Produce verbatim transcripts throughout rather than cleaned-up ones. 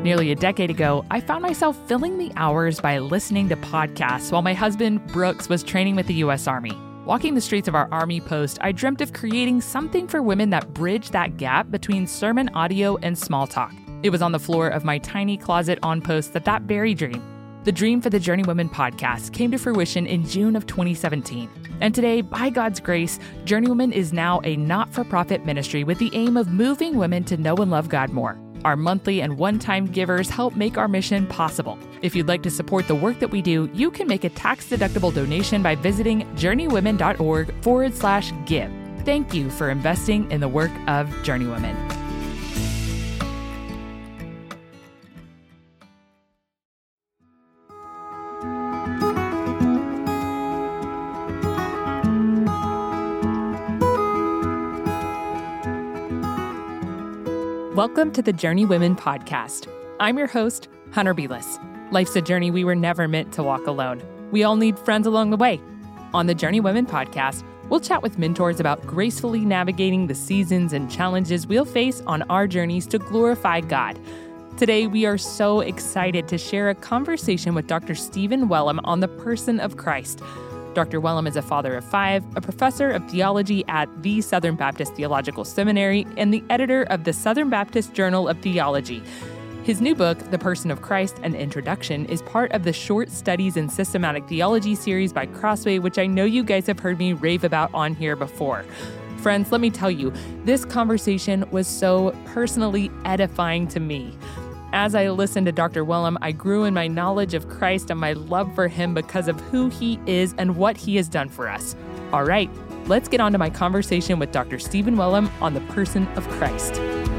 Nearly a decade ago, I found myself filling the hours by listening to podcasts while my husband, Brooks, was training with the U S Army. Walking the streets of our Army post, I dreamt of creating something for women that bridged that gap between sermon audio and small talk. It was on the floor of my tiny closet on post that that very dream, the dream for the Journeywomen podcast, came to fruition in June of twenty seventeen. And today, by God's grace, Journeywomen is now a not-for-profit ministry with the aim of moving women to know and love God more. Our monthly and one-time givers help make our mission possible. If you'd like to support the work that we do, you can make a tax-deductible donation by visiting journeywomen.org forward slash give. Thank you for investing in the work of Journeywomen. Welcome to the Journeywomen podcast. I'm your host, Hunter Belis. Life's a journey we were never meant to walk alone. We all need friends along the way. On the Journeywomen podcast, we'll chat with mentors about gracefully navigating the seasons and challenges we'll face on our journeys to glorify God. Today, we are so excited to share a conversation with Doctor Stephen Wellum on the person of Christ. Doctor Wellum is a father of five, a professor of theology at the Southern Baptist Theological Seminary, and the editor of the Southern Baptist Journal of Theology. His new book, The Person of Christ, An Introduction, is part of the Short Studies in Systematic Theology series by Crossway, which I know you guys have heard me rave about on here before. Friends, let me tell you, this conversation was so personally edifying to me. As I listened to Doctor Wellum, I grew in my knowledge of Christ and my love for him because of who he is and what he has done for us. All right, let's get on to my conversation with Doctor Stephen Wellum on the person of Christ.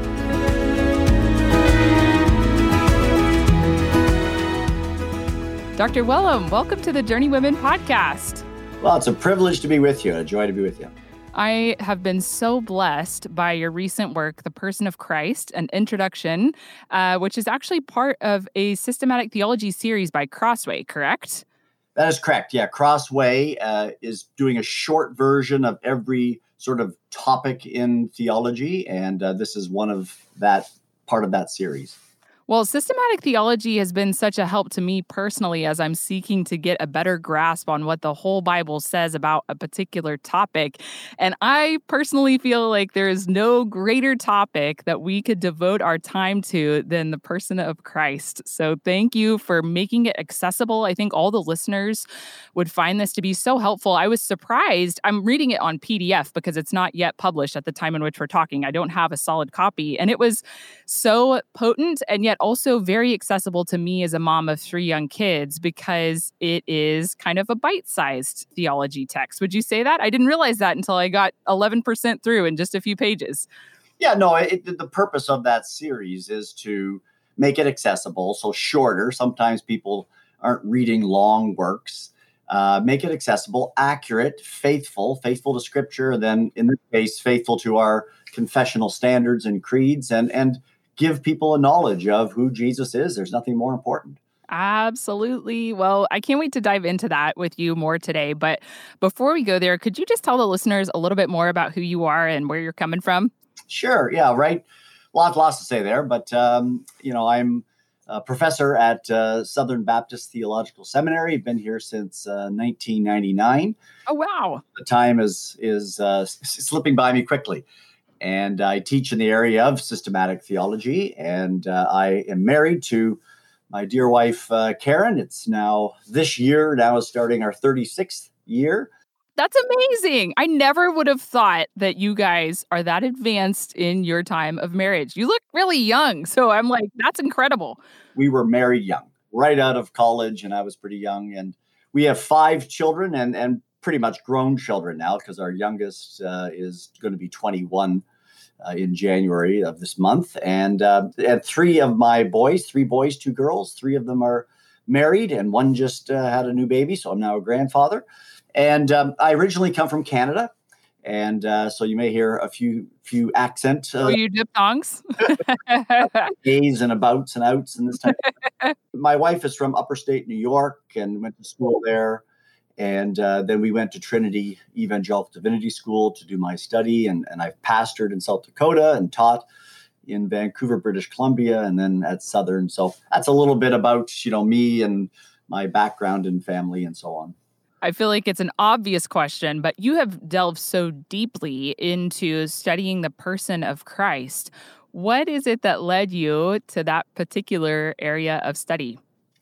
Doctor Wellum, welcome to the Journeywomen podcast. Well, it's a privilege to be with you, a joy to be with you. I have been so blessed by your recent work, The Person of Christ, An Introduction, uh, which is actually part of a systematic theology series by Crossway, correct? That is correct. Yeah, Crossway uh, is doing a short version of every sort of topic in theology, and uh, this is one of that part of that series. Well, systematic theology has been such a help to me personally as I'm seeking to get a better grasp on what the whole Bible says about a particular topic. And I personally feel like there is no greater topic that we could devote our time to than the person of Christ. So thank you for making it accessible. I think all the listeners would find this to be so helpful. I was surprised. I'm reading it on P D F because it's not yet published at the time in which we're talking. I don't have a solid copy. And it was so potent and yet also very accessible to me as a mom of three young kids because it is kind of a bite-sized theology text. Would you say that? I didn't realize that until I got eleven percent through in just a few pages. Yeah, no, it, the purpose of that series is to make it accessible, so shorter. Sometimes people aren't reading long works. Uh, make it accessible, accurate, faithful, faithful to Scripture, and then in this case, faithful to our confessional standards and creeds, and and give people a knowledge of who Jesus is. There's nothing more important. Absolutely. Well, I can't wait to dive into that with you more today. But before we go there, could you just tell the listeners a little bit more about who you are and where you're coming from? Sure. Yeah, right. Lots, lots to say there. But, um, you know, I'm a professor at uh, Southern Baptist Theological Seminary. Been here since uh, nineteen ninety-nine. Oh, wow. The time is, is uh, s- slipping by me quickly. And I teach in the area of systematic theology, and uh, I am married to my dear wife, uh, Karen. It's now this year, now is starting our thirty-sixth year. That's amazing. I never would have thought that you guys are that advanced in your time of marriage. You look really young, so I'm like, that's incredible. We were married young, right out of college, and I was pretty young. And we have five children and, and pretty much grown children now because our youngest uh, is going to be twenty-one uh, in January of this month. And, uh, and three of my boys, three boys, two girls, three of them are married, and one just uh, had a new baby. So I'm now a grandfather. And um, I originally come from Canada. And uh, so you may hear a few few accent. Uh, oh, you diphthongs? Days and abouts and outs and this type of My wife is from upper state New York and went to school there. And uh, then we went to Trinity Evangelical Divinity School to do my study. And, and I've pastored in South Dakota and taught in Vancouver, British Columbia, and then at Southern. So that's a little bit about, you know, me and my background and family and so on. I feel like it's an obvious question, but you have delved so deeply into studying the person of Christ. What is it that led you to that particular area of study?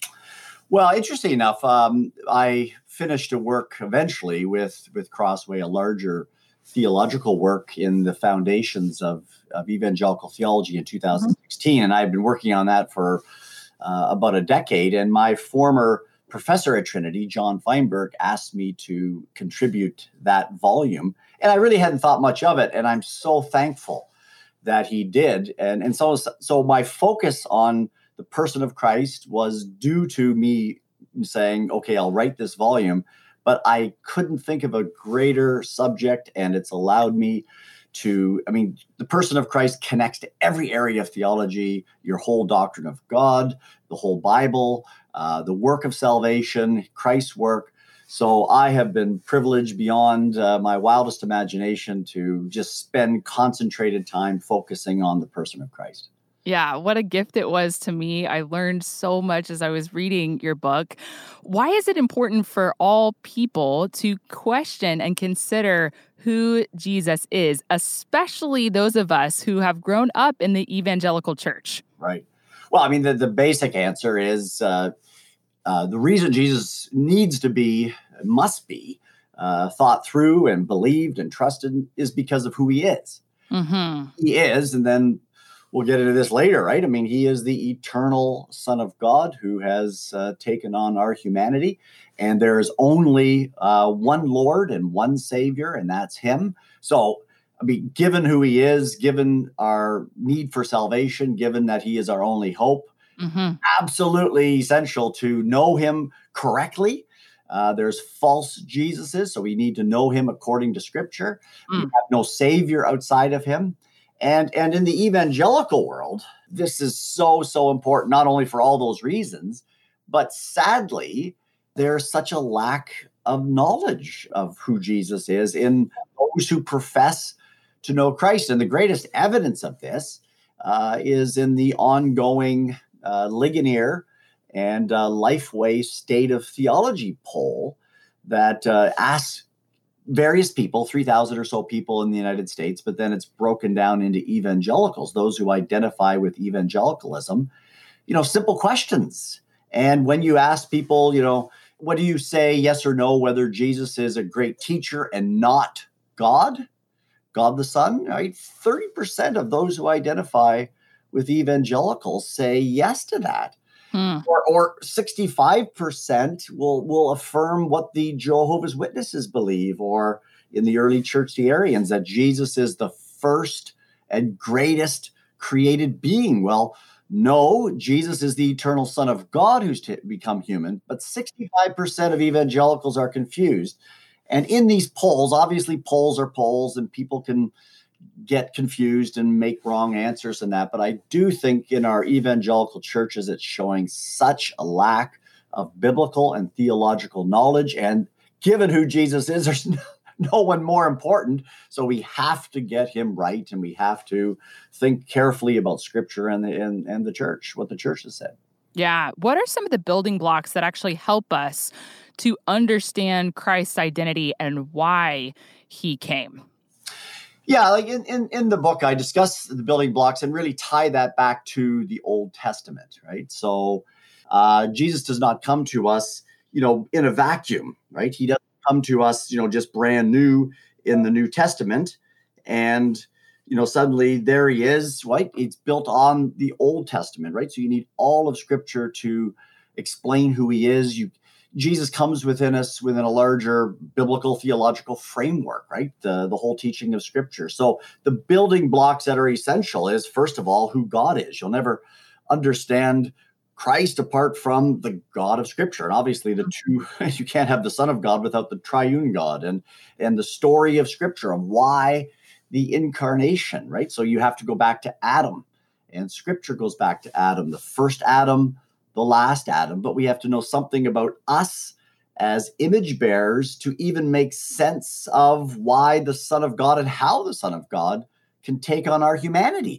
Well, interesting enough, um, I finished a work eventually with, with Crossway, a larger theological work in the foundations of, of evangelical theology in two thousand sixteen. Mm-hmm. And I've been working on that for uh, about a decade. And my former professor at Trinity, John Feinberg, asked me to contribute that volume. And I really hadn't thought much of it. And I'm so thankful that he did. And, and so, so my focus on the person of Christ was due to me saying, okay, I'll write this volume, but I couldn't think of a greater subject. And it's allowed me to, I mean, the person of Christ connects to every area of theology, your whole doctrine of God, the whole Bible, uh, the work of salvation, Christ's work. So I have been privileged beyond uh, my wildest imagination to just spend concentrated time focusing on the person of Christ. Yeah, what a gift it was to me. I learned so much as I was reading your book. Why is it important for all people to question and consider who Jesus is, especially those of us who have grown up in the evangelical church? Right. Well, I mean, the, the basic answer is uh, uh, the reason Jesus needs to be, must be, uh, thought through and believed and trusted is because of who he is. Mm-hmm. He is, and then we'll get into this later, right? I mean, he is the eternal Son of God who has uh, taken on our humanity. And there is only uh, one Lord and one Savior, and that's him. So, I mean, given who he is, given our need for salvation, given that he is our only hope, mm-hmm. absolutely essential to know him correctly. Uh, there's false Jesuses, so we need to know him according to Scripture. Mm. We have no Savior outside of him. And, and in the evangelical world, this is so, so important, not only for all those reasons, but sadly, there's such a lack of knowledge of who Jesus is in those who profess to know Christ. And the greatest evidence of this uh, is in the ongoing uh, Ligonier and uh, Lifeway State of Theology poll that uh, asks various people, three thousand or so people in the United States, but then it's broken down into evangelicals, those who identify with evangelicalism, you know, simple questions. And when you ask people, you know, what do you say, yes or no, whether Jesus is a great teacher and not God, God the Son, right? thirty percent of those who identify with evangelicals say yes to that. Hmm. Or, or sixty-five percent will, will affirm what the Jehovah's Witnesses believe, or in the early Church the Arians, that Jesus is the first and greatest created being. Well, no, Jesus is the eternal Son of God who's t- become human, but sixty-five percent of evangelicals are confused. And in these polls, obviously polls are polls and people can get confused and make wrong answers and that. But I do think in our evangelical churches, it's showing such a lack of biblical and theological knowledge. And given who Jesus is, there's no, no one more important. So we have to get him right. And we have to think carefully about Scripture and the, and, and the church, what the church has said. Yeah. What are some of the building blocks that actually help us to understand Christ's identity and why he came? Yeah, like in, in, in the book, I discuss the building blocks and really tie that back to the Old Testament, right? So uh, Jesus does not come to us, you know, in a vacuum, right? He doesn't come to us, you know, just brand new in the New Testament. And, you know, suddenly there he is, right? It's built on the Old Testament, right? So you need all of Scripture to explain who he is. You Jesus comes within us within a larger biblical theological framework, right? The, the whole teaching of Scripture. So the building blocks that are essential is, first of all, who God is. You'll never understand Christ apart from the God of Scripture. And obviously the two, you can't have the Son of God without the triune God, and, and the story of Scripture of why the incarnation, right? So you have to go back to Adam, and Scripture goes back to Adam, the first Adam, the last Adam, but we have to know something about us as image bearers to even make sense of why the Son of God and how the Son of God can take on our humanity.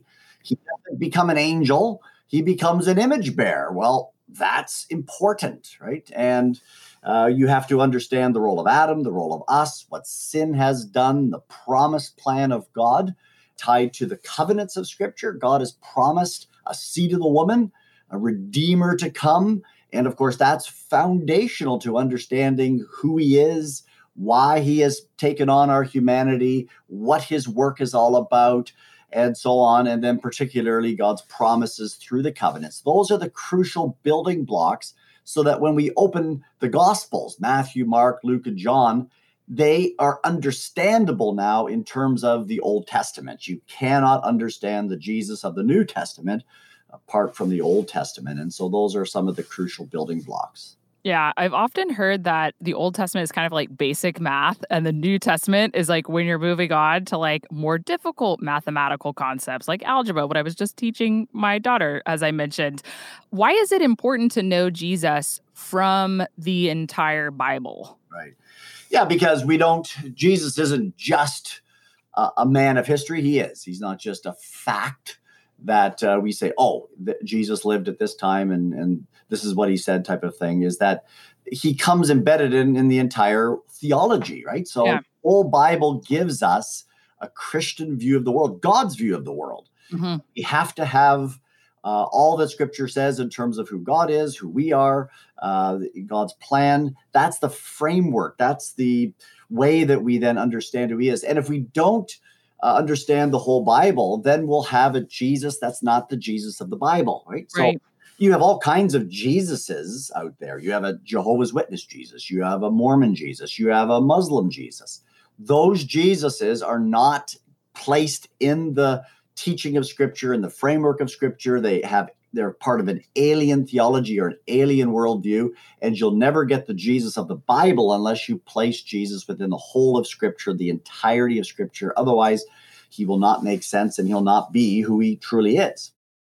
He doesn't become an angel. He becomes an image bearer. Well, that's important, right? And uh, you have to understand the role of Adam, the role of us, what sin has done, the promised plan of God tied to the covenants of Scripture. God has promised a seed of the woman, a redeemer to come. And of course, that's foundational to understanding who he is, why he has taken on our humanity, what his work is all about, and so on. And then particularly God's promises through the covenants. Those are the crucial building blocks so that when we open the Gospels, Matthew, Mark, Luke, and John, they are understandable now in terms of the Old Testament. You cannot understand the Jesus of the New Testament apart from the Old Testament. And so those are some of the crucial building blocks. Yeah, I've often heard that the Old Testament is kind of like basic math, and the New Testament is like when you're moving on to like more difficult mathematical concepts like algebra, what I was just teaching my daughter, as I mentioned. Why is it important to know Jesus from the entire Bible? Right. Yeah, because we don't, Jesus isn't just a, a man of history. He is. He's not just a fact that uh, we say, oh, th- Jesus lived at this time and, and this is what he said type of thing, is that he comes embedded in, in the entire theology, right? So yeah. The whole Bible gives us a Christian view of the world, God's view of the world. Mm-hmm. We have to have uh, all that Scripture says in terms of who God is, who we are, uh, God's plan. That's the framework. That's the way that we then understand who he is. And if we don't Uh, understand the whole Bible, then we'll have a Jesus that's not the Jesus of the Bible, right? Right. So you have all kinds of Jesuses out there. You have a Jehovah's Witness Jesus. You have a Mormon Jesus. You have a Muslim Jesus. Those Jesuses are not placed in the teaching of Scripture, in the framework of Scripture. They have They're part of an alien theology or an alien worldview, and you'll never get the Jesus of the Bible unless you place Jesus within the whole of Scripture, the entirety of Scripture. Otherwise, he will not make sense and he'll not be who he truly is.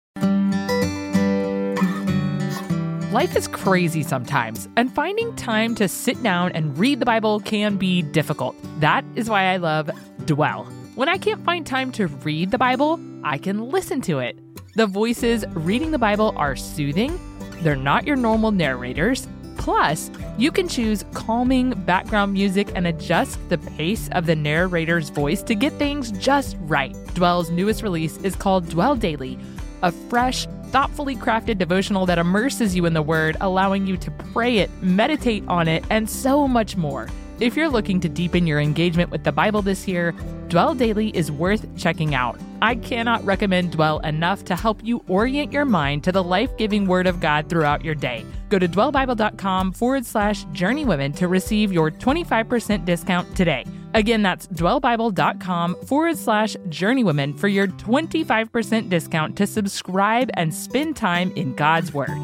Life is crazy sometimes, and finding time to sit down and read the Bible can be difficult. That is why I love Dwell. When I can't find time to read the Bible, I can listen to it. The voices reading the Bible are soothing. They're not your normal narrators. Plus, you can choose calming background music and adjust the pace of the narrator's voice to get things just right. Dwell's newest release is called Dwell Daily, a fresh, thoughtfully crafted devotional that immerses you in the Word, allowing you to pray it, meditate on it, and so much more. If you're looking to deepen your engagement with the Bible this year, Dwell Daily is worth checking out. I cannot recommend Dwell enough to help you orient your mind to the life-giving Word of God throughout your day. Go to dwellbible.com forward slash journeywomen to receive your twenty-five percent discount today. Again, that's dwellbible.com forward slash journeywomen for your twenty-five percent discount to subscribe and spend time in God's Word.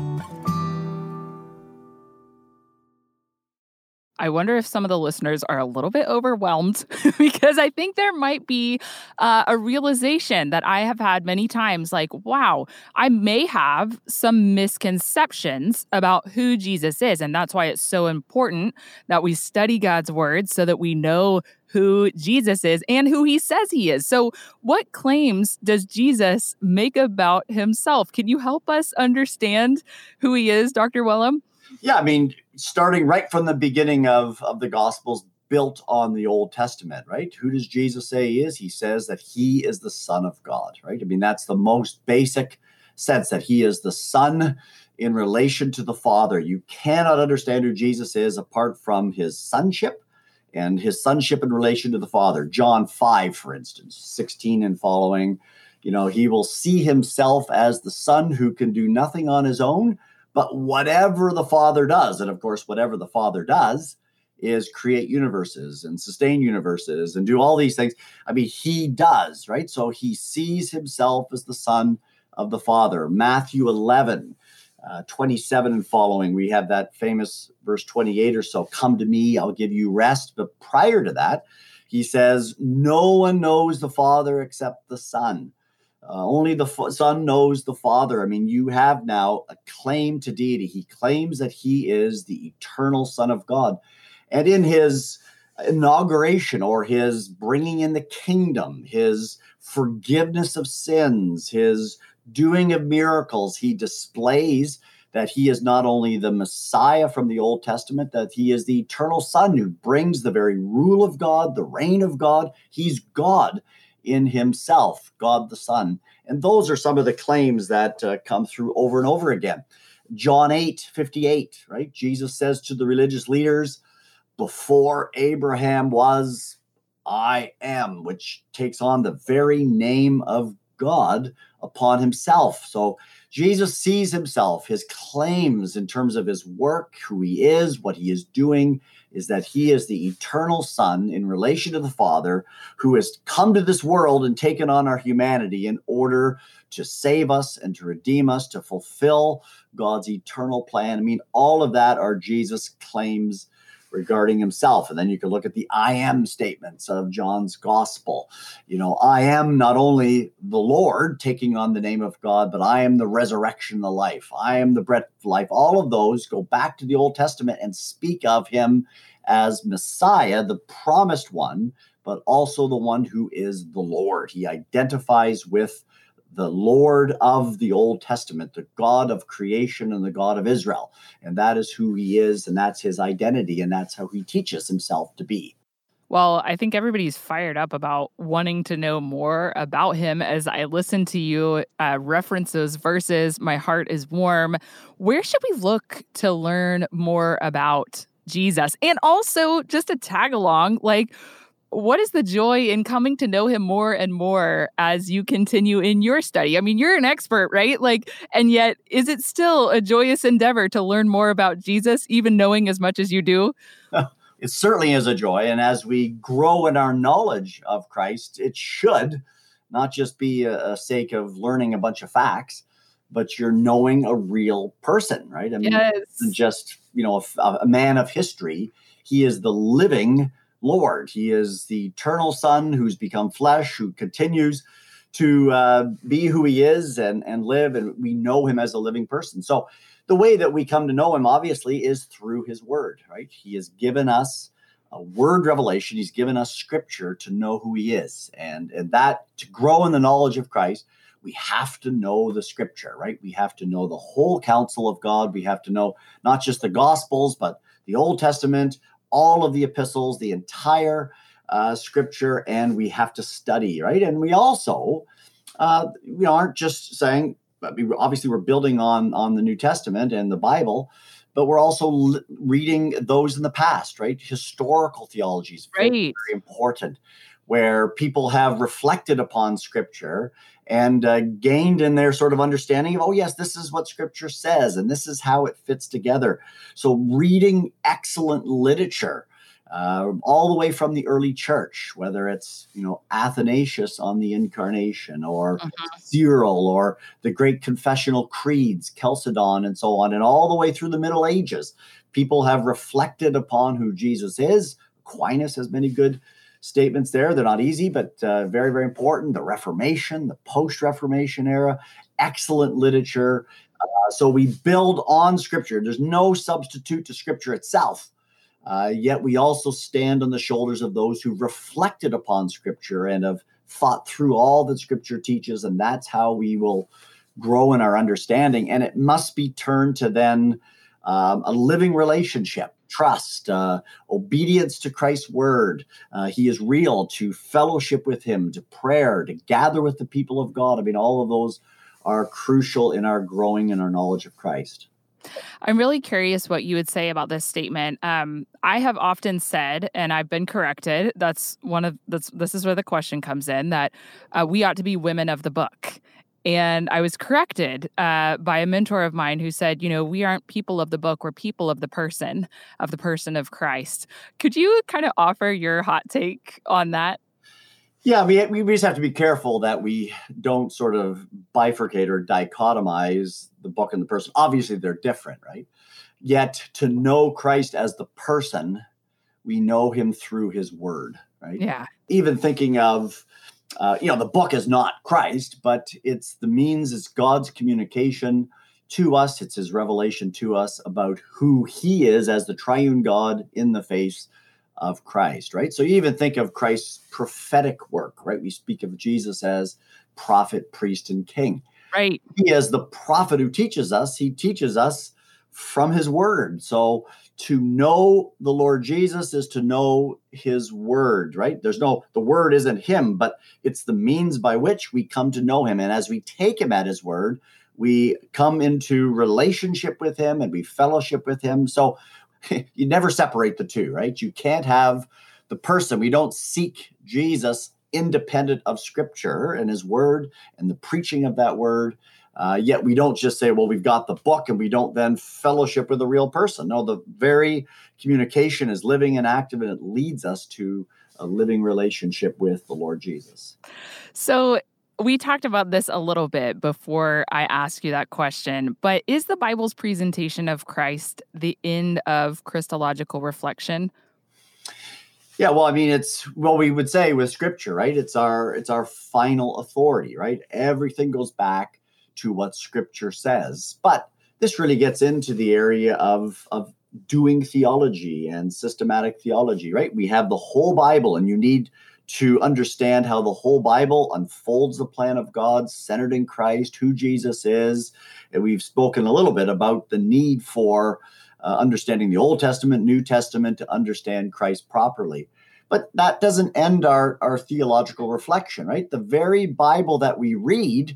I wonder if some of the listeners are a little bit overwhelmed because I think there might be uh, a realization that I have had many times, like, wow, I may have some misconceptions about who Jesus is. And that's why it's so important that we study God's Word so that we know who Jesus is and who he says he is. So what claims does Jesus make about himself? Can you help us understand who he is, Doctor Wellum? Yeah, I mean, starting right from the beginning of, of the Gospels, built on the Old Testament, right? Who does Jesus say he is? He says that he is the Son of God, right? I mean, that's the most basic sense, that he is the Son in relation to the Father. You cannot understand who Jesus is apart from his sonship and his sonship in relation to the Father. John five, for instance, sixteen and following, you know, he will see himself as the Son who can do nothing on his own, but whatever the Father does, and of course, whatever the Father does is create universes and sustain universes and do all these things. I mean, he does, right? So he sees himself as the Son of the Father. Matthew eleven, uh, twenty-seven and following, we have that famous verse twenty-eight or so, come to me, I'll give you rest. But prior to that, he says, no one knows the Father except the Son. Uh, only the f- Son knows the Father. I mean, you have now a claim to deity. He claims that he is the eternal Son of God. And in his inauguration or his bringing in the kingdom, his forgiveness of sins, his doing of miracles, he displays that he is not only the Messiah from the Old Testament, that he is the eternal Son who brings the very rule of God, the reign of God. He's God in himself, God the Son. And those are some of the claims that uh, come through over and over again. John eight fifty-eight, right? Jesus says to the religious leaders, before Abraham was, I am, which takes on the very name of God upon himself. So Jesus sees himself, his claims in terms of his work, who he is, what he is doing, is that he is the eternal Son in relation to the Father who has come to this world and taken on our humanity in order to save us and to redeem us, to fulfill God's eternal plan. I mean, all of that are Jesus' claims regarding himself. And then you can look at the I am statements of John's gospel. You know, I am not only the Lord taking on the name of God, but I am the resurrection, the life. I am the breath of life. All of those go back to the Old Testament and speak of him as Messiah, the promised one, but also the one who is the Lord. He identifies with the Lord of the Old Testament, the God of creation and the God of Israel. And that is who he is, and that's his identity, and that's how he teaches himself to be. Well, I think everybody's fired up about wanting to know more about him. As I listen to you uh, reference those verses, my heart is warm. Where should we look to learn more about Jesus? And also, just to tag along, like, what is the joy in coming to know him more and more as you continue in your study? I mean, you're an expert, right? Like, and yet, is it still a joyous endeavor to learn more about Jesus, even knowing as much as you do? It certainly is a joy. And as we grow in our knowledge of Christ, it should not just be a, a sake of learning a bunch of facts, but you're knowing a real person, right? I mean, yes. It's just, you know, a, a man of history. He is the living Lord. He is the eternal Son who's become flesh, who continues to uh, be who he is and, and live. And we know him as a living person. So the way that we come to know him, obviously, is through his word, right? He has given us a word revelation. He's given us scripture to know who he is. And, and that, to grow in the knowledge of Christ, we have to know the scripture, right? We have to know the whole counsel of God. We have to know not just the Gospels, but the Old Testament, all of the epistles, the entire uh, scripture, and we have to study, right? And we also, uh, we aren't just saying, obviously we're building on, on the New Testament and the Bible, but we're also l- reading those in the past, right? Historical theology is very, right. very important, where people have reflected upon scripture and uh, gained in their sort of understanding of, oh, yes, this is what scripture says, and this is how it fits together. So reading excellent literature, uh, all the way from the early church, whether it's, you know, Athanasius on the Incarnation, or Uh-huh. Cyril, or the great confessional creeds, Chalcedon, and so on, and all the way through the Middle Ages, people have reflected upon who Jesus is. Aquinas has many good statements there. They're not easy, but uh, very, very important. The Reformation, the post-Reformation era, excellent literature. Uh, so we build on scripture. There's no substitute to scripture itself. Uh, yet we also stand on the shoulders of those who reflected upon scripture and have thought through all that scripture teaches. And that's how we will grow in our understanding. And it must be turned to then um, a living relationship. Trust, uh, obedience to Christ's word. Uh, he is real, to fellowship with him, to prayer, to gather with the people of God. I mean, all of those are crucial in our growing in our knowledge of Christ. I'm really curious what you would say about this statement. Um, I have often said, and I've been corrected, that's one of that's this is where the question comes in, that uh, we ought to be women of the book. And I was corrected uh, by a mentor of mine who said, you know, we aren't people of the book, we're people of the person, of the person of Christ. Could you kind of offer your hot take on that? Yeah, we, we just have to be careful that we don't sort of bifurcate or dichotomize the book and the person. Obviously, they're different, right? Yet to know Christ as the person, we know him through his word, right? Yeah. Even thinking of, uh, you know, the book is not Christ, but it's the means, it's God's communication to us. It's his revelation to us about who he is as the triune God in the face of Christ, right? So you even think of Christ's prophetic work, right? We speak of Jesus as prophet, priest, and king. Right. He is the prophet who teaches us. He teaches us from his word. So to know the Lord Jesus is to know his word, right? There's no, the word isn't him, but it's the means by which we come to know him. And as we take him at his word, we come into relationship with him and we fellowship with him. So you never separate the two, right? You can't have the person. We don't seek Jesus independent of Scripture and his word and the preaching of that word. Uh, yet we don't just say, well, we've got the book and we don't then fellowship with a real person. No, the very communication is living and active, and it leads us to a living relationship with the Lord Jesus. So we talked about this a little bit before I asked you that question, but is the Bible's presentation of Christ the end of Christological reflection? Yeah, well, I mean, it's, well, we would say with Scripture, right? It's our, it's our final authority, right? Everything goes back to what Scripture says. But this really gets into the area of, of doing theology and systematic theology, right? We have the whole Bible, and you need to understand how the whole Bible unfolds the plan of God centered in Christ, who Jesus is. And we've spoken a little bit about the need for uh, understanding the Old Testament, New Testament to understand Christ properly. But that doesn't end our, our theological reflection, right? The very Bible that we read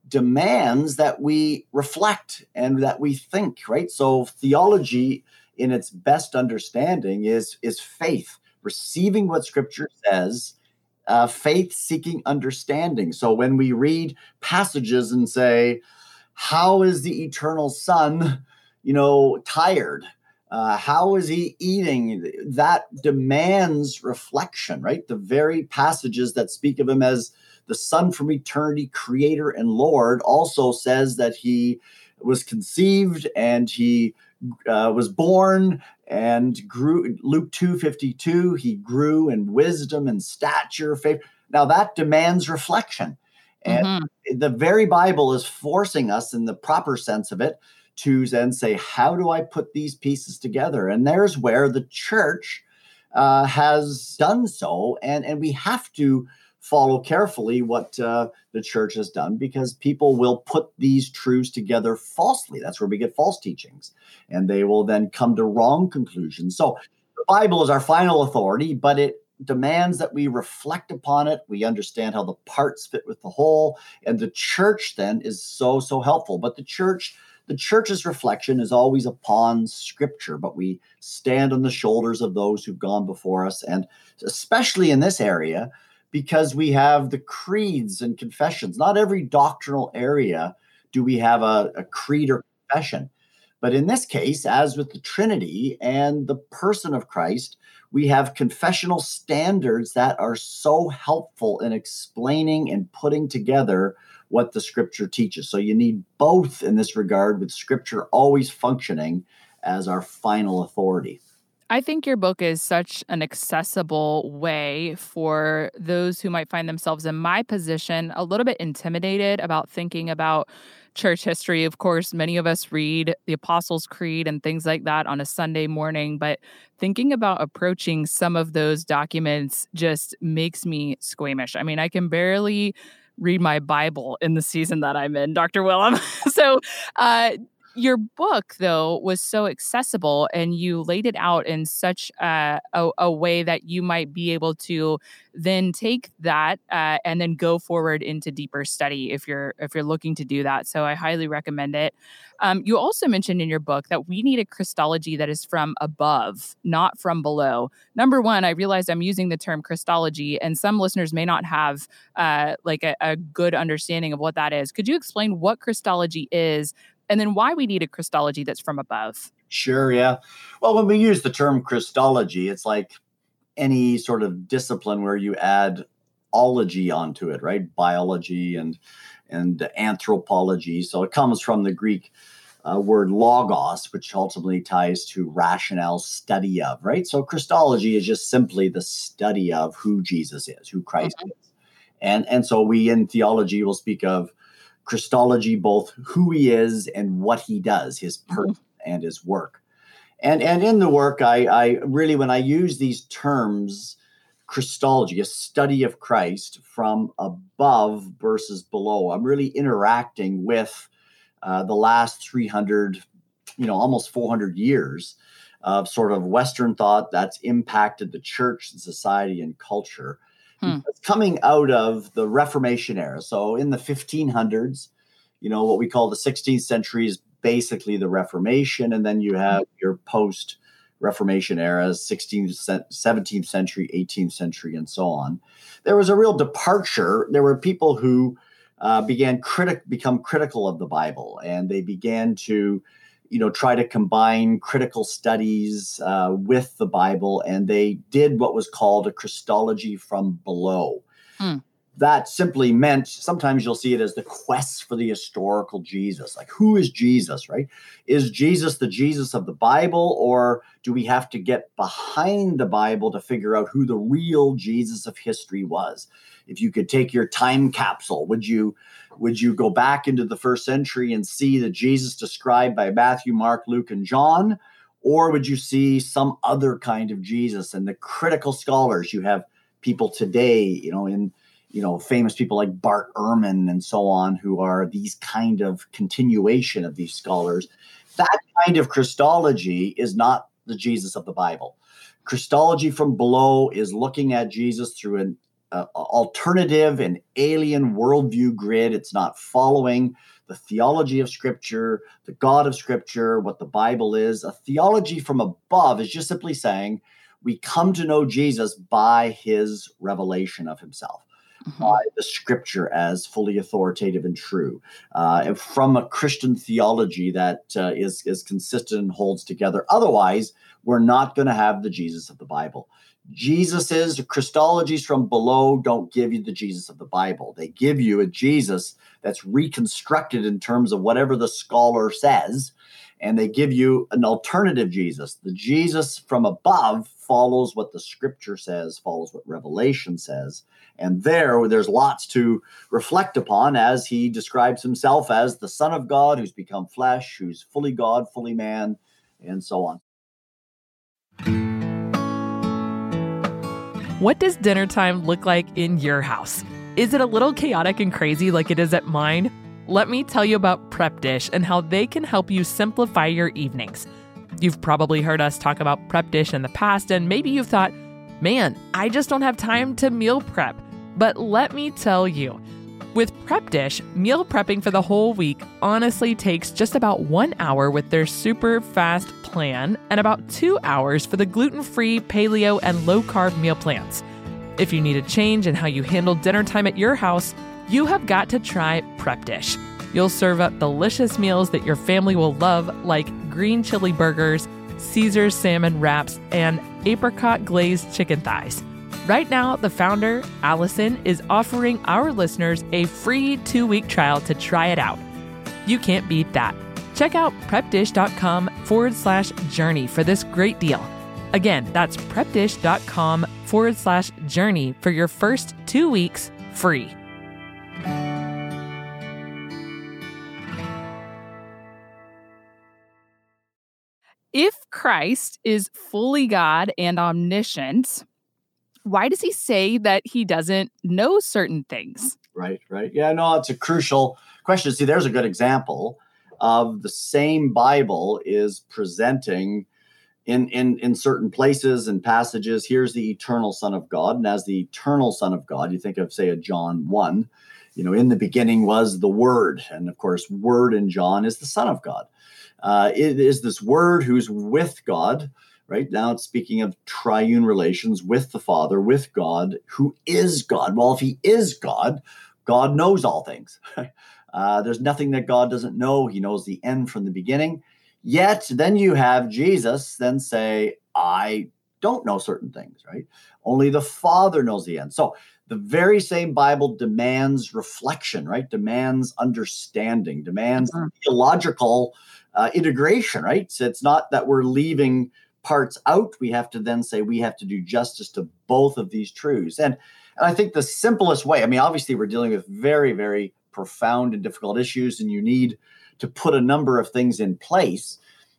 demands that we reflect and that we think, right? So theology in its best understanding is, is faith, receiving what Scripture says, uh, faith seeking understanding. So when we read passages and say, how is the eternal Son, you know, tired? Uh, how is he eating? That demands reflection, right? The very passages that speak of him as the Son from eternity, creator and Lord, also says that he was conceived and he uh, was born and grew. Luke two fifty-two, he grew in wisdom and stature, faith. Now that demands reflection. And mm-hmm. the very Bible is forcing us, in the proper sense of it, to then say, how do I put these pieces together? And there's where the church uh, has done so. And, and we have to follow carefully what uh, the church has done, because people will put these truths together falsely. That's where we get false teachings, and they will then come to wrong conclusions. So the Bible is our final authority, but it demands that we reflect upon it. We understand how the parts fit with the whole, and the church then is so, so helpful. But the church, the church's reflection is always upon Scripture, but we stand on the shoulders of those who've gone before us, and especially in this area, because we have the creeds and confessions. Not every doctrinal area do we have a, a creed or confession. But in this case, as with the Trinity and the person of Christ, we have confessional standards that are so helpful in explaining and putting together what the Scripture teaches. So you need both in this regard, with Scripture always functioning as our final authority. I think your book is such an accessible way for those who might find themselves in my position, a little bit intimidated about thinking about church history. Of course, many of us read the Apostles' Creed and things like that on a Sunday morning, but thinking about approaching some of those documents just makes me squeamish. I mean, I can barely read my Bible in the season that I'm in, Doctor Willem. so, uh, Your book, though, was so accessible, and you laid it out in such uh, a, a way that you might be able to then take that uh, and then go forward into deeper study if you're if you're looking to do that. So I highly recommend it. Um, you also mentioned in your book that we need a Christology that is from above, not from below. Number one, I realized I'm using the term Christology, and some listeners may not have uh, like a, a good understanding of what that is. Could you explain what Christology is? And then why we need a Christology that's from above? Sure, yeah. Well, when we use the term Christology, it's like any sort of discipline where you add ology onto it, right? Biology and and anthropology. So it comes from the Greek uh, word logos, which ultimately ties to rationale, study of, right? So Christology is just simply the study of who Jesus is, who Christ mm-hmm. is. And, and so we in theology will speak of Christology, both who he is and what he does, his person mm-hmm. and his work. And and in the work, I, I really, when I use these terms, Christology, a study of Christ from above versus below, I'm really interacting with uh, the last three hundred, you know, almost four hundred years of sort of Western thought that's impacted the church and society and culture. Hmm. It's coming out of the Reformation era. So in the fifteen hundreds, you know, what we call the sixteenth century is basically the Reformation. And then you have your post-Reformation era, sixteenth, seventeenth century, eighteenth century, and so on. There was a real departure. There were people who uh, began critic become critical of the Bible, and they began to, you know, try to combine critical studies uh, with the Bible, and they did what was called a Christology from below. Hmm. That simply meant, sometimes you'll see it as the quest for the historical Jesus. Like, who is Jesus, right? Is Jesus the Jesus of the Bible, or do we have to get behind the Bible to figure out who the real Jesus of history was? If you could take your time capsule, would you would you go back into the first century and see the Jesus described by Matthew, Mark, Luke, and John? Or would you see some other kind of Jesus? And the critical scholars, you have people today, you know, in you know, famous people like Bart Ehrman and so on, who are these kind of continuation of these scholars. That kind of Christology is not the Jesus of the Bible. Christology from below is looking at Jesus through an uh, alternative and alien worldview grid. It's not following the theology of Scripture, the God of Scripture, what the Bible is. A theology from above is just simply saying we come to know Jesus by his revelation of himself. Mm-hmm. By the Scripture as fully authoritative and true, uh, and from a Christian theology that uh, is is consistent and holds together. Otherwise, we're not going to have the Jesus of the Bible. Jesus's Christologies from below don't give you the Jesus of the Bible. They give you a Jesus that's reconstructed in terms of whatever the scholar says, and they give you an alternative Jesus. The Jesus from above follows what the Scripture says, follows what Revelation says. And there, there's lots to reflect upon as he describes himself as the Son of God who's become flesh, who's fully God, fully man, and so on. What does dinner time look like in your house? Is it a little chaotic and crazy like it is at mine? Let me tell you about Prep Dish and how they can help you simplify your evenings. You've probably heard us talk about Prep Dish in the past, and maybe you've thought, man, I just don't have time to meal prep. But let me tell you, with Prep Dish, meal prepping for the whole week honestly takes just about one hour with their super fast plan and about two hours for the gluten-free, paleo, and low-carb meal plans. If you need a change in how you handle dinner time at your house, you have got to try Prep Dish. You'll serve up delicious meals that your family will love, like green chili burgers, Caesar salmon wraps, and apricot glazed chicken thighs. Right now, the founder, Allison, is offering our listeners a free two-week trial to try it out. You can't beat that. Check out prepdish.com forward slash journey for this great deal. Again, that's prepdish.com forward slash journey for your first two weeks free. If Christ is fully God and omniscient, why does he say that he doesn't know certain things? Right, right. Yeah, no, it's a crucial question. See, there's a good example of the same Bible is presenting in, in, in certain places and passages. Here's the eternal Son of God. And as the eternal Son of God, you think of, say, a John one, you know, in the beginning was the Word. And of course, Word in John is the Son of God. Uh, it is this Word who's with God. Right now, it's speaking of triune relations with the Father, with God, who is God. Well, if he is God, God knows all things. uh, there's nothing that God doesn't know. He knows the end from the beginning. Yet, then you have Jesus then say, I don't know certain things, right? Only the Father knows the end. So the very same Bible demands reflection, right? Demands understanding, demands mm-hmm. theological uh, integration, right? So it's not that we're leaving parts out. We have to then say we have to do justice to both of these truths. And, and I think the simplest way, I mean, obviously we're dealing with very, very profound and difficult issues, and you need to put a number of things in place.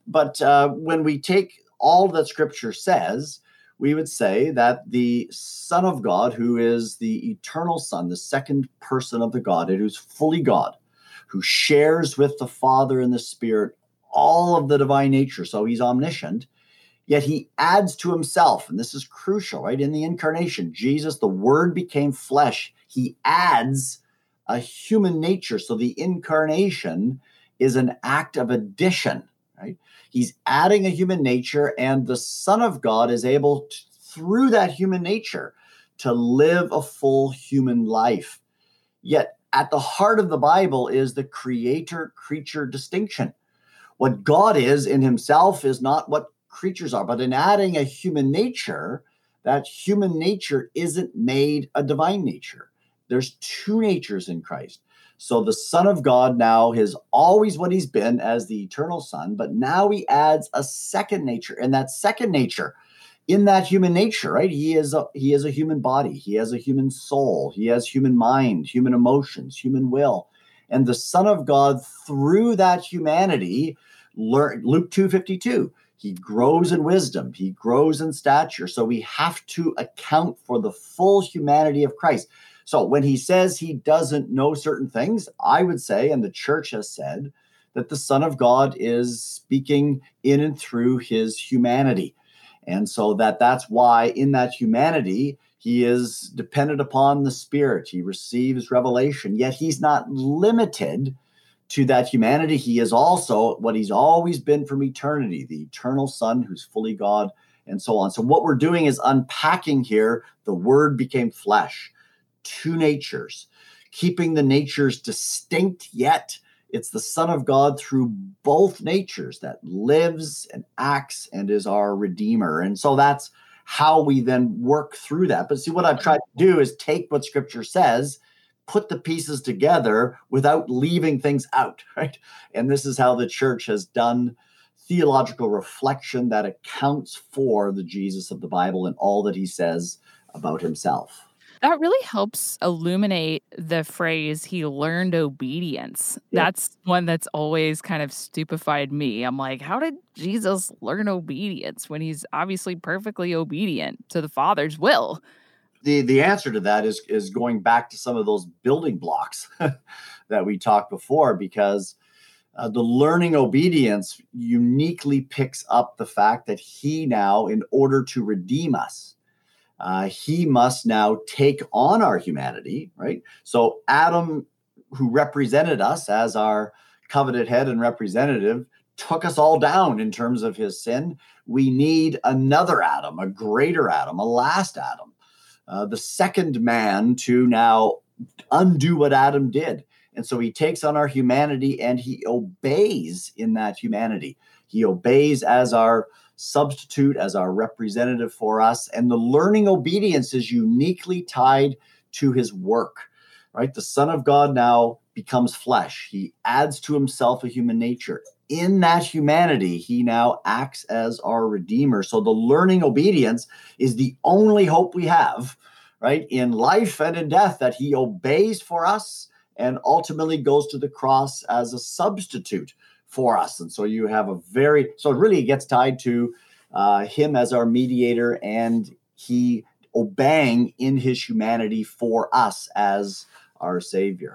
But uh, when we take all that Scripture says, we would say that the Son of God, who is the eternal Son, the second person of the Godhead, who's fully God, who shares with the Father and the Spirit all of the divine nature, so he's omniscient, yet he adds to himself, and this is crucial, right? In the incarnation, Jesus, the Word became flesh. He adds a human nature. So the incarnation is an act of addition, right? He's adding a human nature, and the Son of God is able to, through that human nature, to live a full human life. Yet at the heart of the Bible is the creator-creature distinction. What God is in himself is not what creatures are, but in adding a human nature, that human nature isn't made a divine nature. There's two natures in Christ. So the Son of God now is always what he's been as the eternal Son, but now he adds a second nature. And that second nature, in that human nature, right? He is a, he is a human body. He has a human soul. He has human mind, human emotions, human will. And the Son of God, through that humanity, learn, Luke two fifty-two, he grows in wisdom. He grows in stature. So we have to account for the full humanity of Christ. So when he says he doesn't know certain things, I would say, and the church has said, that the Son of God is speaking in and through his humanity. And so that that's why in that humanity, he is dependent upon the Spirit. He receives revelation, yet he's not limited to that humanity. He is also what he's always been from eternity, the eternal Son who's fully God, and so on. So what we're doing is unpacking here, the Word became flesh. Two natures, keeping the natures distinct, yet it's the Son of God through both natures that lives and acts and is our Redeemer. And so that's how we then work through that. But see, what I've tried to do is take what Scripture says, put the pieces together without leaving things out, right? And this is how the church has done theological reflection that accounts for the Jesus of the Bible and all that he says about himself. That really helps illuminate the phrase, he learned obedience. Yeah. That's one that's always kind of stupefied me. I'm like, how did Jesus learn obedience when he's obviously perfectly obedient to the Father's will? The the answer to that is, is going back to some of those building blocks that we talked before, because uh, the learning obedience uniquely picks up the fact that he now, in order to redeem us, Uh, he must now take on our humanity, right? So Adam, who represented us as our covenant head and representative, took us all down in terms of his sin. We need another Adam, a greater Adam, a last Adam, uh, the second man to now undo what Adam did. And so he takes on our humanity and he obeys in that humanity. He obeys as our substitute, as our representative for us. And the learning obedience is uniquely tied to his work, right? The Son of God now becomes flesh. He adds to himself a human nature. In that humanity, he now acts as our Redeemer. So the learning obedience is the only hope we have, right? In life and in death, that he obeys for us and ultimately goes to the cross as a substitute for us. And so you have a very, so it really gets tied to uh, him as our mediator and he obeying in his humanity for us as our Savior.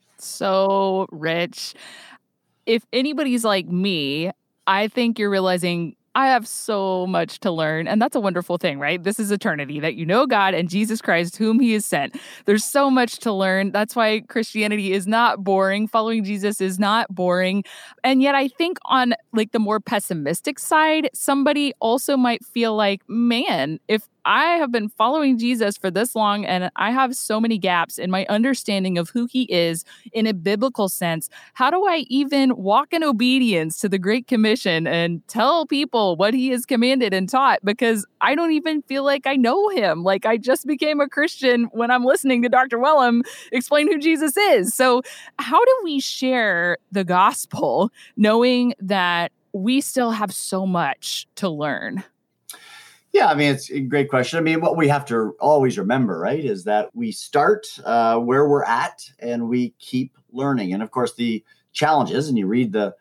So rich. If anybody's like me, I think you're realizing I have so much to learn. And that's a wonderful thing, right? This is eternity, that you know God and Jesus Christ, whom he has sent. There's so much to learn. That's why Christianity is not boring. Following Jesus is not boring. And yet I think on like the more pessimistic side, somebody also might feel like, man, if I have been following Jesus for this long and I have so many gaps in my understanding of who he is in a biblical sense, how do I even walk in obedience to the Great Commission and tell people what he has commanded and taught? Because I don't even feel like I know him. Like I just became a Christian when I'm listening to Doctor Wellum explain who Jesus is. So how do we share the gospel knowing that we still have so much to learn? Yeah, I mean, it's a great question. I mean, what we have to always remember, right, is that we start uh, where we're at and we keep learning. And of course, the challenges, and you read the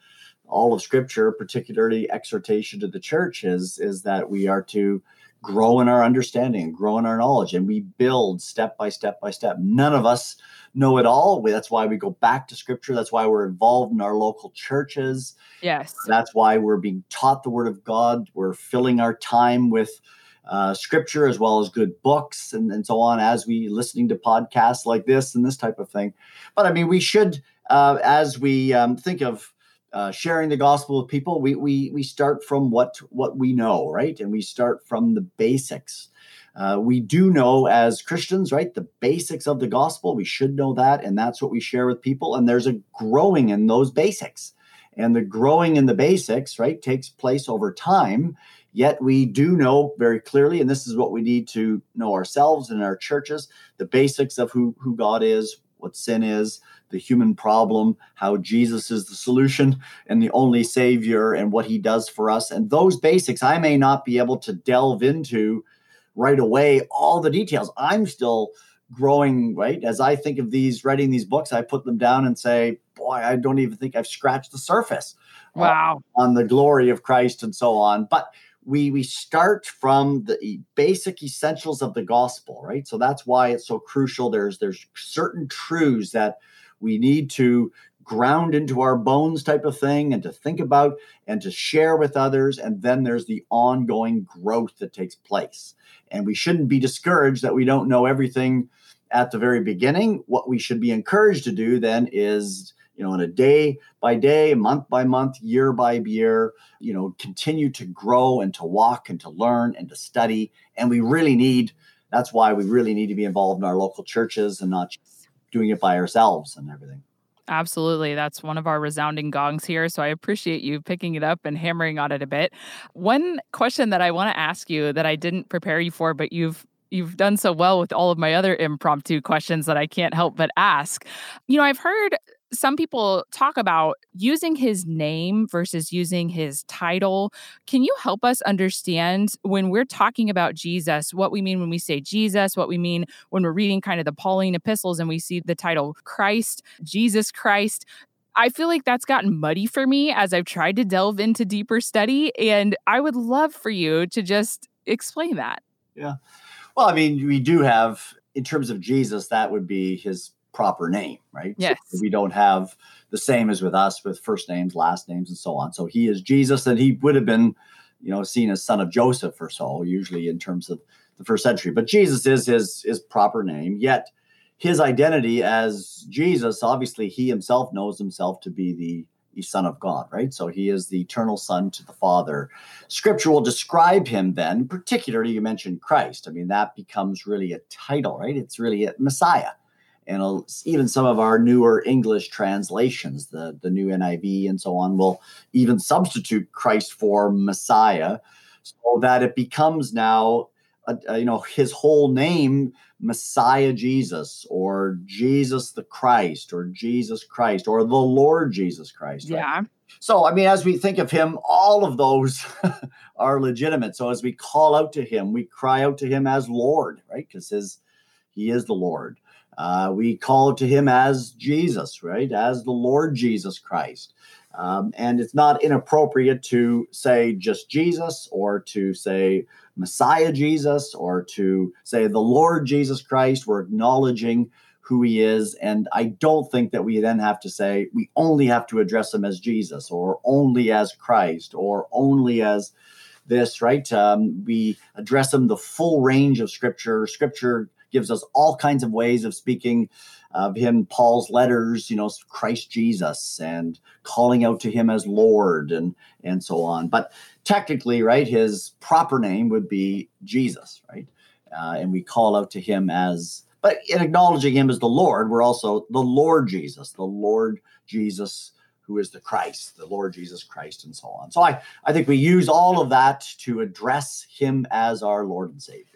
all of Scripture, particularly exhortation to the church, is, is that we are to grow in our understanding, grow in our knowledge, and we build step by step by step. None of us know it all. That's why we go back to Scripture. That's why we're involved in our local churches. Yes. That's why we're being taught the Word of God. We're filling our time with uh, Scripture as well as good books and, and so on, as we listening to podcasts like this and this type of thing. But I mean, we should, uh, as we um, think of Uh, sharing the gospel with people, we we we start from what what we know, right? And we start from the basics. Uh, we do know as Christians, right, the basics of the gospel. We should know that, and that's what we share with people. And there's a growing in those basics, and the growing in the basics, right, takes place over time. Yet we do know very clearly, and this is what we need to know ourselves and our churches, the basics of who who God is, what sin is, the human problem, how Jesus is the solution and the only savior, and what he does for us. And those basics, I may not be able to delve into right away, all the details. I'm still growing, right? As I think of these, writing these books, I put them down and say, boy, I don't even think I've scratched the surface. Wow. On, on the glory of Christ and so on. But we we start from the basic essentials of the gospel, right? So that's why it's so crucial. There's there's certain truths that we need to ground into our bones type of thing and to think about and to share with others. And then there's the ongoing growth that takes place. And we shouldn't be discouraged that we don't know everything at the very beginning. What we should be encouraged to do then is, you know, on a day by day, month by month, year by year, you know, continue to grow and to walk and to learn and to study. And we really need, that's why we really need to be involved in our local churches and not just doing it by ourselves and everything. Absolutely. That's one of our resounding gongs here. So I appreciate you picking it up and hammering on it a bit. One question that I want to ask you that I didn't prepare you for, but you've You've done so well with all of my other impromptu questions that I can't help but ask. You know, I've heard some people talk about using his name versus using his title. Can you help us understand when we're talking about Jesus, what we mean when we say Jesus, what we mean when we're reading kind of the Pauline epistles and we see the title Christ, Jesus Christ? I feel like that's gotten muddy for me as I've tried to delve into deeper study, and I would love for you to just explain that. Yeah. Well, I mean, we do have, in terms of Jesus, that would be his proper name, right? Yes. So we don't have the same as with us with first names, last names, and so on. So he is Jesus, and he would have been, you know, seen as son of Joseph or so, usually in terms of the first century. But Jesus is his, his proper name, yet his identity as Jesus, obviously he himself knows himself to be the the Son of God, right? So he is the eternal Son to the Father. Scripture will describe him then, particularly you mentioned Christ. I mean, that becomes really a title, right? It's really a Messiah. And even some of our newer English translations, the, the new N I V and so on, will even substitute Christ for Messiah so that it becomes now, uh, uh, you know, his whole name, Messiah Jesus, or Jesus the Christ, or Jesus Christ, or the Lord Jesus Christ. Right? Yeah. So, I mean, as we think of him, all of those are legitimate. So as we call out to him, we cry out to him as Lord, right? Because his he is the Lord. Uh, we call to him as Jesus, right? As the Lord Jesus Christ. Um, and it's not inappropriate to say just Jesus, or to say Messiah Jesus, or to say the Lord Jesus Christ. We're acknowledging who he is. And I don't think that we then have to say we only have to address him as Jesus, or only as Christ, or only as this, right? Um, we address him the full range of Scripture. Scripture gives us all kinds of ways of speaking of him. Paul's letters, you know, Christ Jesus, and calling out to him as Lord, and and so on. But technically, right, his proper name would be Jesus, right? Uh, and we call out to him as, but in acknowledging him as the Lord, we're also the Lord Jesus, the Lord Jesus, who is the Christ, the Lord Jesus Christ, and so on. So I, I think we use all of that to address him as our Lord and Savior.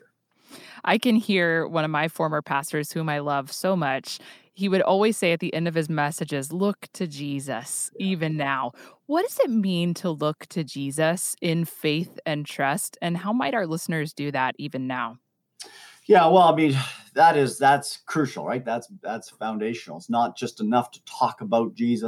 I can hear one of my former pastors, whom I love so much, he would always say at the end of his messages, look to Jesus, yeah. Even now. What does it mean to look to Jesus in faith and trust? And how might our listeners do that even now? Yeah, well, I mean, that is, that's crucial, right? That's, that's foundational. It's not just enough to talk about Jesus.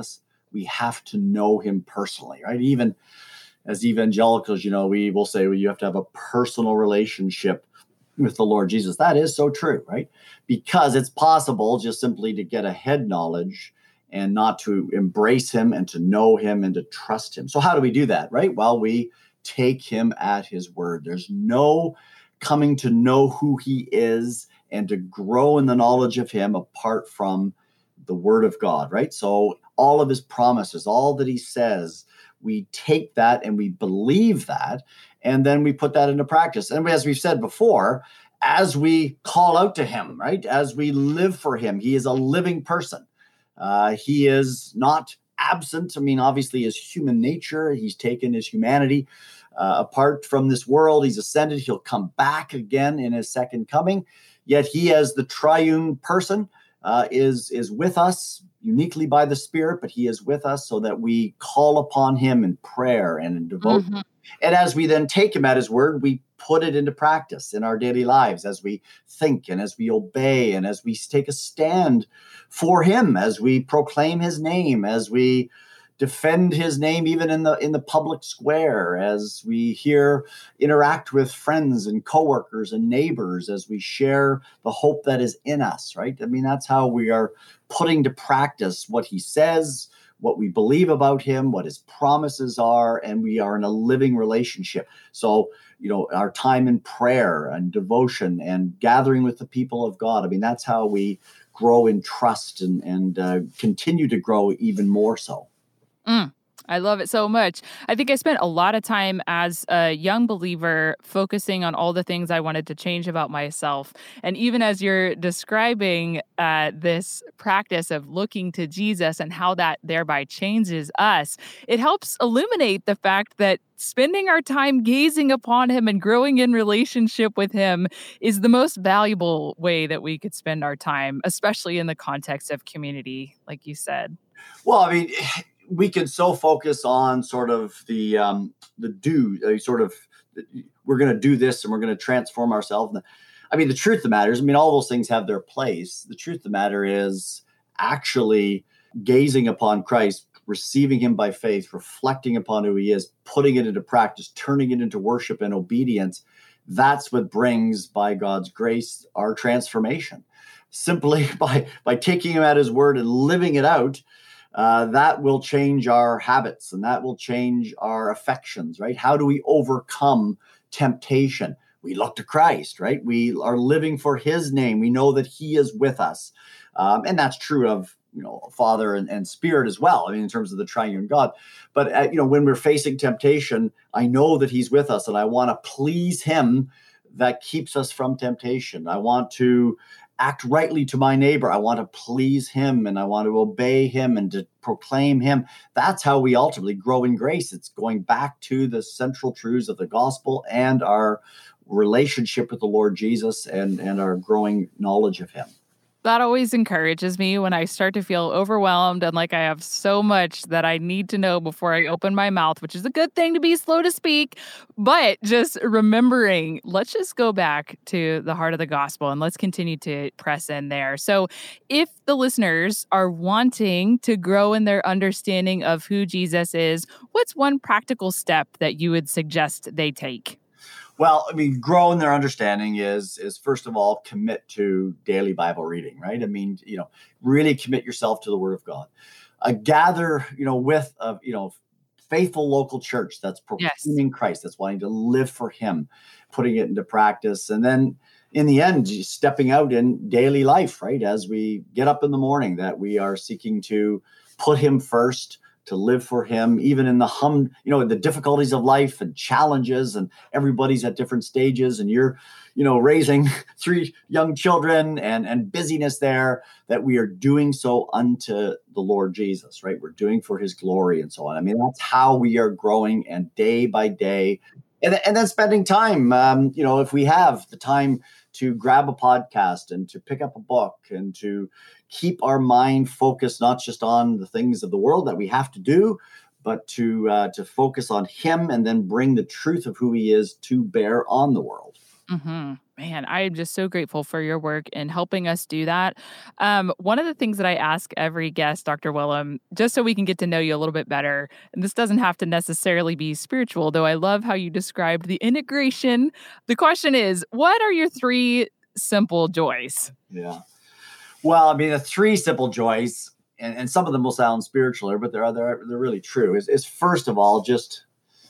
we have to know him personally, right? Even as evangelicals, you know, we will say, well, you have to have a personal relationship with the Lord Jesus. That is so true, right? Because it's possible just simply to get a head knowledge and not to embrace him and to know him and to trust him. So how do we do that, right? Well, we take him at his word. There's no coming to know who he is and to grow in the knowledge of him apart from the word of God, right? So all of his promises, all that he says, we take that and we believe that, and then we put that into practice. And as we've said before, as we call out to him, right? As we live for him, he is a living person. Uh, he is not absent. I mean, obviously his human nature, he's taken his humanity uh, apart from this world. He's ascended. He'll come back again in his second coming. Yet he, as the triune person, uh, is, is with us uniquely by the Spirit, but he is with us so that we call upon him in prayer and in devotion. Mm-hmm. And as we then take him at his word, we put it into practice in our daily lives as we think and as we obey and as we take a stand for him, as we proclaim his name, as we defend his name even in the in the public square, as we hear interact with friends and coworkers and neighbors, as we share the hope that is in us, right? I mean, that's how we are putting to practice what he says, what we believe about him, what his promises are, and we are in a living relationship. So, you know, our time in prayer and devotion and gathering with the people of God, I mean, that's how we grow in trust and, and uh, continue to grow even more so. Mm, I love it so much. I think I spent a lot of time as a young believer focusing on all the things I wanted to change about myself. And even as you're describing uh, this practice of looking to Jesus and how that thereby changes us, it helps illuminate the fact that spending our time gazing upon him and growing in relationship with him is the most valuable way that we could spend our time, especially in the context of community, like you said. Well, I mean, we can so focus on sort of the um, the do, uh, sort of, we're going to do this and we're going to transform ourselves. I mean, the truth of the matter is, I mean, all those things have their place. The truth of the matter is actually gazing upon Christ, receiving him by faith, reflecting upon who he is, putting it into practice, turning it into worship and obedience. That's what brings, by God's grace, our transformation. Simply by, by taking him at his word and living it out, Uh, that will change our habits and that will change our affections, right? How do we overcome temptation? We look to Christ, right? We are living for his name. We know that he is with us. Um, and that's true of, you know, Father and, and Spirit as well. I mean, in terms of the triune God. But, uh, you know, when we're facing temptation, I know that he's with us and I want to please him. That keeps us from temptation. I want to act rightly to my neighbor. I want to please him and I want to obey him and to proclaim him. That's how we ultimately grow in grace. It's going back to the central truths of the gospel and our relationship with the Lord Jesus and, and our growing knowledge of him. That always encourages me when I start to feel overwhelmed and like I have so much that I need to know before I open my mouth, which is a good thing to be slow to speak. But just remembering, let's just go back to the heart of the gospel and let's continue to press in there. So if the listeners are wanting to grow in their understanding of who Jesus is, what's one practical step that you would suggest they take? Well, I mean, grow in their understanding is, is first of all, commit to daily Bible reading, right? I mean, you know, really commit yourself to the Word of God. Uh, gather, you know, with, a, you know, faithful local church that's proclaiming yes. Christ, that's wanting to live for him, putting it into practice. And then in the end, stepping out in daily life, right? As we get up in the morning, that we are seeking to put him first, to live for him, even in the hum, you know, the difficulties of life and challenges, and everybody's at different stages, and you're, you know, raising three young children and, and busyness there, that we are doing so unto the Lord Jesus, right? We're doing for his glory and so on. I mean, that's how we are growing, and day by day, and, and then spending time, um, you know, if we have the time to grab a podcast and to pick up a book and to keep our mind focused, not just on the things of the world that we have to do, but to uh, to focus on him and then bring the truth of who he is to bear on the world. hmm Man, I am just so grateful for your work in helping us do that. Um, one of the things that I ask every guest, Doctor Willem, just so we can get to know you a little bit better, and this doesn't have to necessarily be spiritual, though I love how you described the integration. The question is, what are your three simple joys? Yeah. Well, I mean, the three simple joys, and, and some of them will sound spiritual, but they're, they're, they're really true, is, is first of all, just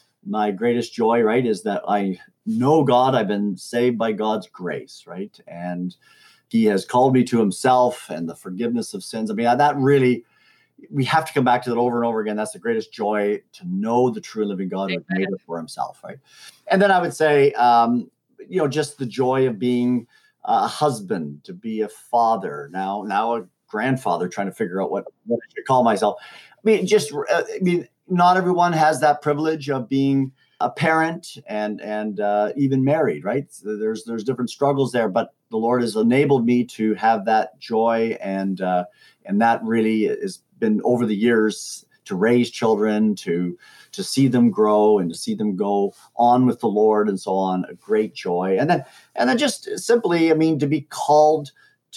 my greatest joy, right, is that I know God. I've been saved by God's grace, right? And he has called me to himself and the forgiveness of sins. I mean, that really, we have to come back to that over and over again. That's the greatest joy, to know the true and living God who has made it for himself, right? And then I would say, um, you know, just the joy of being a husband, to be a father, now, now a grandfather, trying to figure out what, what I should call myself. I mean, just, uh, I mean, not everyone has that privilege of being a parent and and uh, even married, right? So there's there's different struggles there, but the Lord has enabled me to have that joy, and uh, and that really has been over the years, to raise children, to to see them grow and to see them go on with the Lord and so on. A great joy, and then and then just simply, I mean, to be called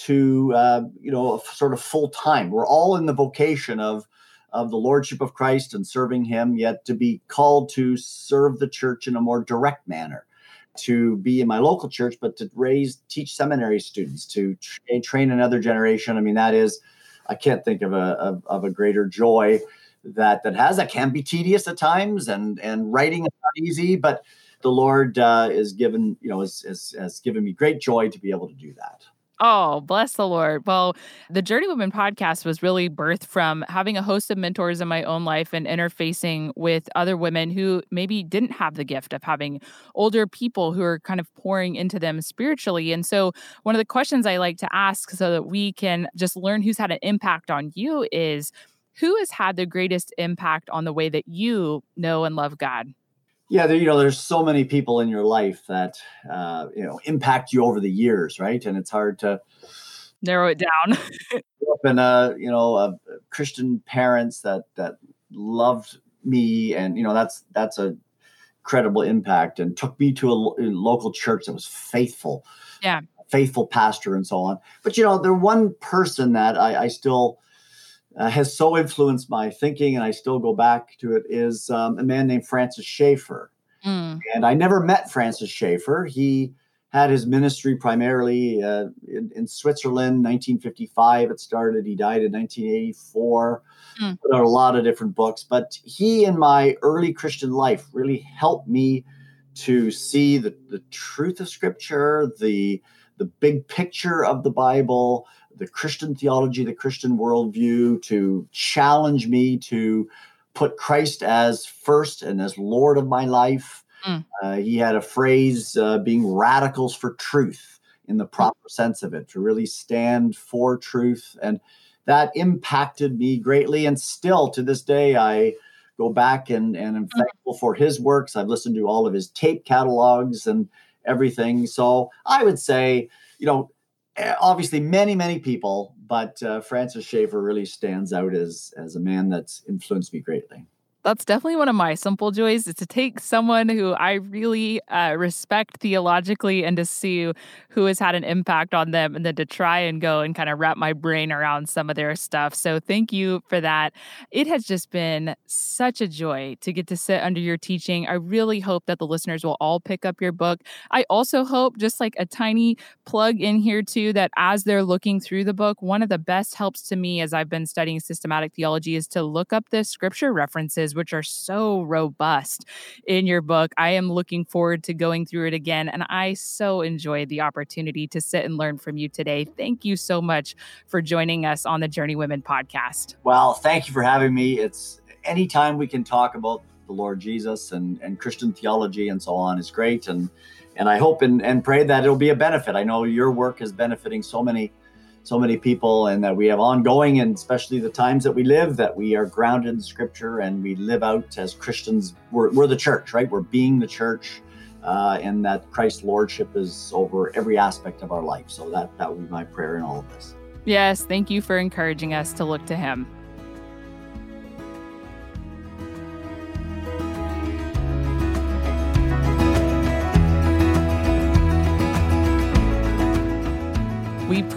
to uh, you know, sort of full time. We're all in the vocation of. of the Lordship of Christ and serving him, yet to be called to serve the church in a more direct manner, to be in my local church, but to raise, teach seminary students, to tra- train another generation. I mean, that is, I can't think of a, of, of a greater joy that, that has, that can be tedious at times, and, and writing is not easy, but the Lord uh, is given, you know, has, has, has given me great joy to be able to do that. Oh, bless the Lord. Well, the Journey Women podcast was really birthed from having a host of mentors in my own life and interfacing with other women who maybe didn't have the gift of having older people who are kind of pouring into them spiritually. And so one of the questions I like to ask, so that we can just learn who's had an impact on you, is who has had the greatest impact on the way that you know and love God? Yeah, there, you know, there's so many people in your life that, uh, you know, impact you over the years, right? And it's hard to narrow it down. Grew up in a, you know, a Christian parents that that loved me, and you know, that's that's a credible impact, and took me to a, lo- a local church that was faithful, Yeah. faithful pastor, and so on. But you know, the one person that I, I still uh, has so influenced my thinking, and I still go back to it, is um, a man named Francis Schaeffer. Mm. And I never met Francis Schaeffer. He had his ministry primarily uh, in, in Switzerland, nineteen fifty-five it started. He died in nineteen eighty-four. Mm. Put out a lot of different books. But he, in my early Christian life, really helped me to see the, the truth of Scripture, the, the big picture of the Bible, the Christian theology, the Christian worldview, to challenge me to put Christ as first and as Lord of my life. Mm. Uh, he had a phrase, uh, being radicals for truth in the proper sense of it, to really stand for truth. And that impacted me greatly. And still to this day, I go back and, and I'm thankful for his works. I've listened to all of his tape catalogs and everything. So I would say, you know, obviously many, many people, but uh, Francis Schaeffer really stands out as, as a man that's influenced me greatly. That's definitely one of my simple joys, is to take someone who I really uh, respect theologically and to see who has had an impact on them, and then to try and go and kind of wrap my brain around some of their stuff. So thank you for that. It has just been such a joy to get to sit under your teaching. I really hope that the listeners will all pick up your book. I also hope, just like a tiny plug in here too, that as they're looking through the book, one of the best helps to me as I've been studying systematic theology is to look up the scripture references, which are so robust in your book. I am looking forward to going through it again, and I so enjoyed the opportunity to sit and learn from you today. Thank you so much for joining us on the Journey Women podcast. Well, thank you for having me. It's anytime we can talk about the Lord Jesus and, and Christian theology and so on is great. And and I hope and, and pray that it'll be a benefit. I know your work is benefiting so many so many people, and that we have ongoing, and especially the times that we live, that we are grounded in Scripture and we live out as Christians. We're, we're the church, right? We're being the church, uh, and that Christ's lordship is over every aspect of our life. So that, that would be my prayer in all of this. Yes, thank you for encouraging us to look to him.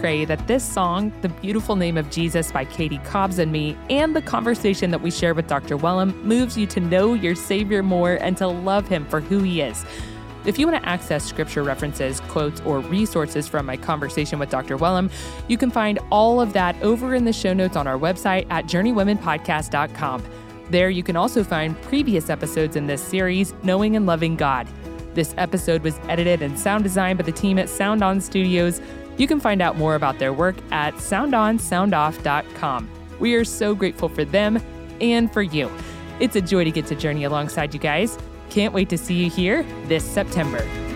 pray that this song, The Beautiful Name of Jesus by Katie Cobbs and me, and the conversation that we share with Doctor Wellum moves you to know your Savior more and to love him for who he is. If you want to access scripture references, quotes, or resources from my conversation with Doctor Wellum, you can find all of that over in the show notes on our website at journey women podcast dot com. There you can also find previous episodes in this series, Knowing and Loving God. This episode was edited and sound designed by the team at Sound On Studios. You can find out more about their work at sound on sound off dot com. We are so grateful for them and for you. It's a joy to get to journey alongside you guys. Can't wait to see you here this September.